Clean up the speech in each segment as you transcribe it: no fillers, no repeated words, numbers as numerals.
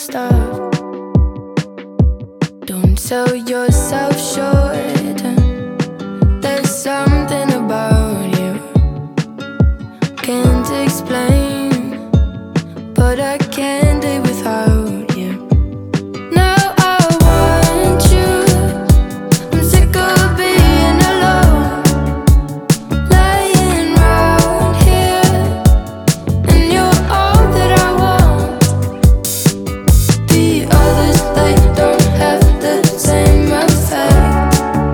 stuff. Don't sell yourself short. There's something about you can't explain, but I can't live without you. Now I want you. I'm sick of being alone, lying round here, and you're all that I want. The others, they don't have the same effect.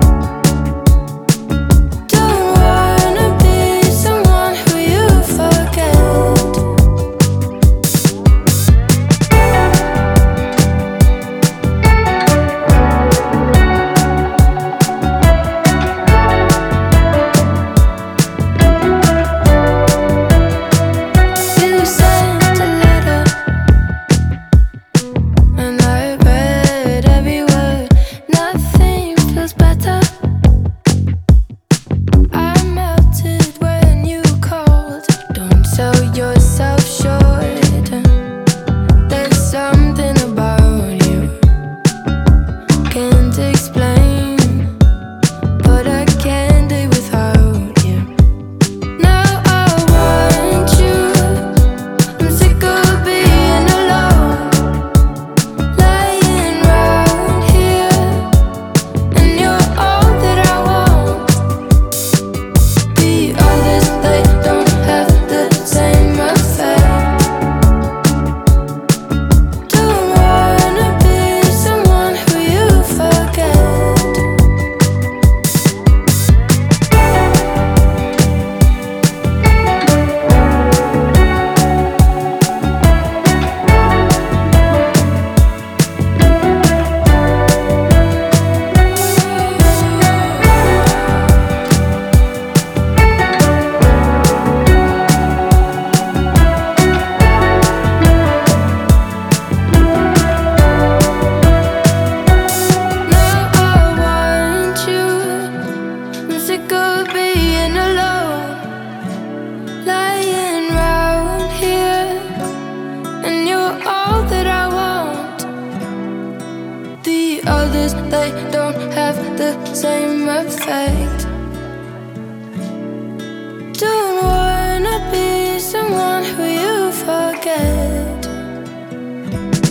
Don't wanna be someone who you forget. You sent a letter, and I read every word. Nothing feels better. I melted when you called. Don't sell yourself short. There's something about you can't explain, but I can't live without you. Now I want you. I'm sick of being alone, lying round here, and you're all that I want. The others, they don't have the same effect. Don't wanna be someone who you forget. Now I want you. I'm sick of being alone, lying round here, and you're all that I want. The others, they don't have the same effect. Don't wanna be someone who you forget.